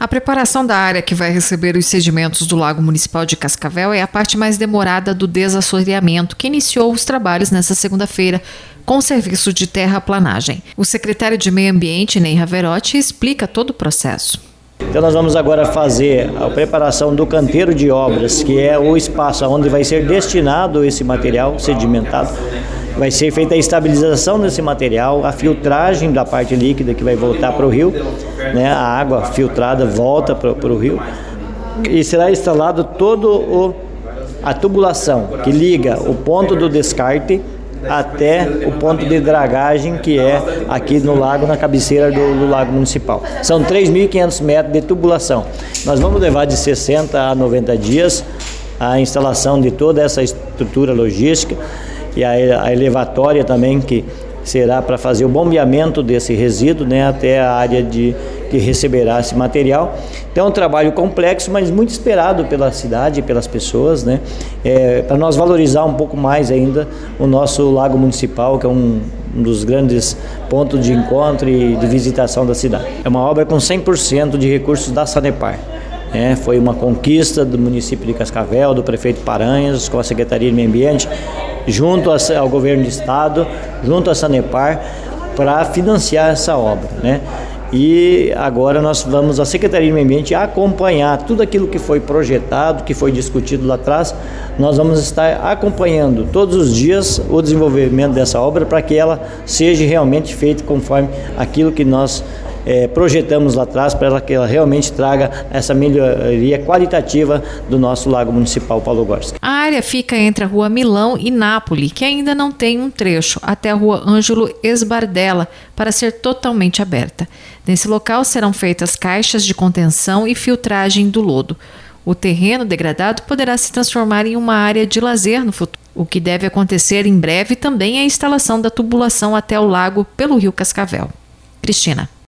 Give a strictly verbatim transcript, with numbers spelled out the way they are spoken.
A preparação da área que vai receber os sedimentos do Lago Municipal de Cascavel é a parte mais demorada do desassoreamento, que iniciou os trabalhos nesta segunda-feira com o serviço de terraplanagem. O secretário de Meio Ambiente, Ney Raverotti, explica todo o processo. Então nós vamos agora fazer a preparação do canteiro de obras, que é o espaço onde vai ser destinado esse material sedimentado. Vai ser feita a estabilização desse material, a filtragem da parte líquida que vai voltar para o rio, né? A água filtrada volta para o rio e será instalado todo o, a tubulação que liga o ponto do descarte até o ponto de dragagem, que é aqui no lago, na cabeceira do, do lago municipal. São três mil e quinhentos metros de tubulação. Nós vamos levar de sessenta a noventa dias a instalação de toda essa estrutura logística e a, a elevatória também, que será para fazer o bombeamento desse resíduo, né, até a área de, que receberá esse material. Então é um trabalho complexo, mas muito esperado pela cidade e pelas pessoas, né, é, para nós valorizar um pouco mais ainda o nosso lago municipal, que é um, um dos grandes pontos de encontro e de visitação da cidade. É uma obra com cem por cento de recursos da Sanepar. É, foi uma conquista do município de Cascavel, do prefeito Paranhos, com a Secretaria de Meio Ambiente, junto ao governo do estado, junto à Sanepar, para financiar essa obra, né? E agora nós vamos, a Secretaria de Meio Ambiente, acompanhar tudo aquilo que foi projetado, que foi discutido lá atrás. Nós vamos estar acompanhando todos os dias o desenvolvimento dessa obra para que ela seja realmente feita conforme aquilo que nós É, projetamos lá atrás, para que ela realmente traga essa melhoria qualitativa do nosso Lago Municipal Paulo Gorski. A área fica entre a Rua Milão e Nápoles, que ainda não tem um trecho, até a Rua Ângelo Esbardella, para ser totalmente aberta. Nesse local serão feitas caixas de contenção e filtragem do lodo. O terreno degradado poderá se transformar em uma área de lazer no futuro. O que deve acontecer em breve também é a instalação da tubulação até o lago pelo rio Cascavel. Cristina.